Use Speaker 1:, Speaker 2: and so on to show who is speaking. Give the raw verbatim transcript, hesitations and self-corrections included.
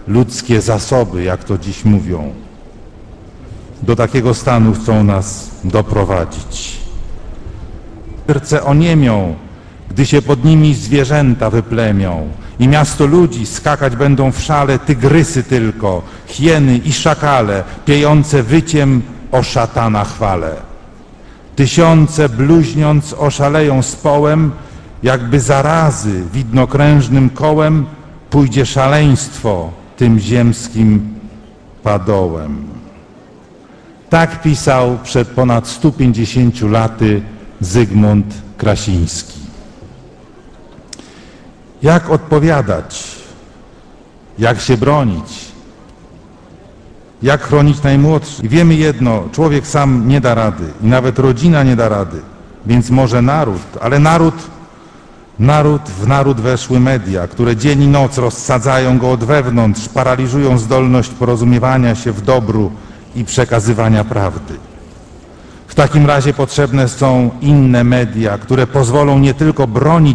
Speaker 1: ludzkie zasoby, jak to dziś mówią. Do takiego stanu chcą nas doprowadzić. Serce oniemią, gdy się pod nimi zwierzęta wyplemią i miasto ludzi skakać będą w szale tygrysy tylko, hieny i szakale, piejące wyciem o szatana chwale. Tysiące bluźniąc oszaleją z połem, jakby zarazy widnokrężnym kołem pójdzie szaleństwo tym ziemskim padołem. Tak pisał przed ponad stu pięćdziesięciu laty Zygmunt Krasiński. Jak odpowiadać? Jak się bronić? Jak chronić najmłodszych? I wiemy jedno, człowiek sam nie da rady i nawet rodzina nie da rady, więc może naród, ale naród, naród w naród weszły media, które dzień i noc rozsadzają go od wewnątrz, paraliżują zdolność porozumiewania się w dobru i przekazywania prawdy. W takim razie potrzebne są inne media, które pozwolą nie tylko bronić